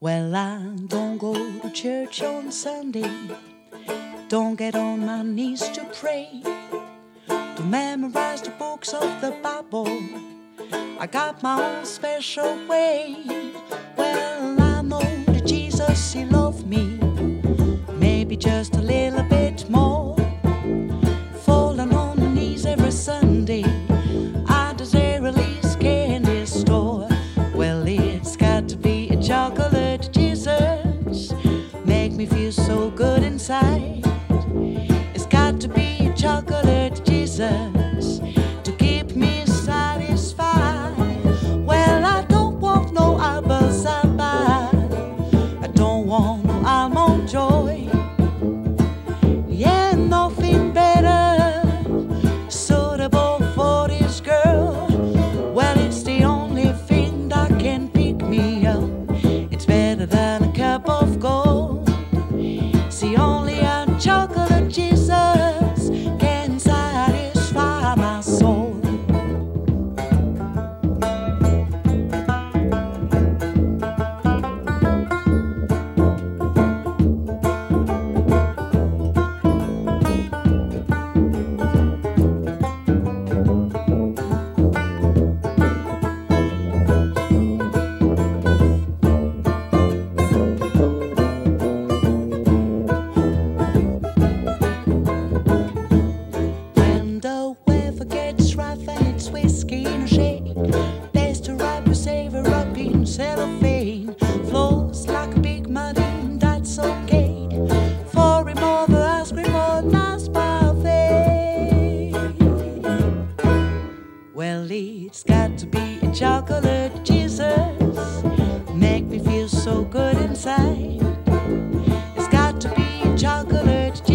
Well, I don't go to church on Sunday, don't get on my knees to pray, to memorize the books of the Bible. I got my own special way. Well, I know that Jesus, He loved me, maybe just a little bit more. Falling on my knees every Sunday, I deserve at least candy store. Well, it's got to be a chocolate Jesus, make me feel so good inside. It's got to be a chocolate Jesus to keep me satisfied. Well, I don't want no apple salad, I don't want no almond joy. Yeah, nothing better suitable for this girl. Well, it's the only thing that can pick me up. It's better than a cup of gold. See, only a chocolate Jesus can satisfy my soul. Whiskey in a shade, best to wrap a savor up in cellophane. Flows like a big muddin', that's okay. For him over ice cream or nice parfait. Well, it's got to be a chocolate Jesus, make me feel so good inside. It's got to be a chocolate Jesus.